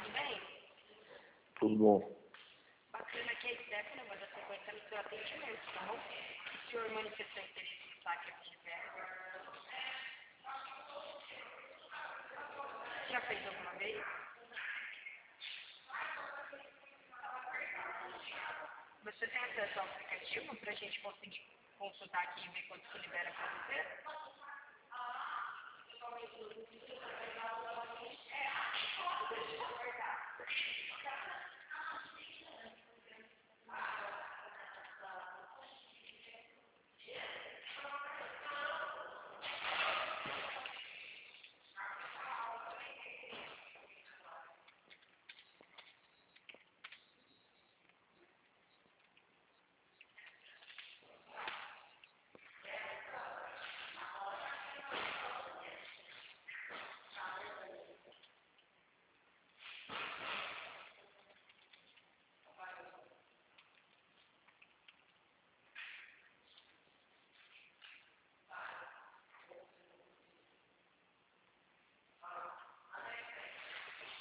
tudo bem? Tudo bom. Bacana, aqui é a Stephanie, vou dar sequência no seu atendimento, tá bom? O senhor manifestou interesse no saque aqui de verba? Já fez alguma vez? Você tem acesso ao aplicativo para a gente conseguir consultar aqui e ver quanto que libera para você?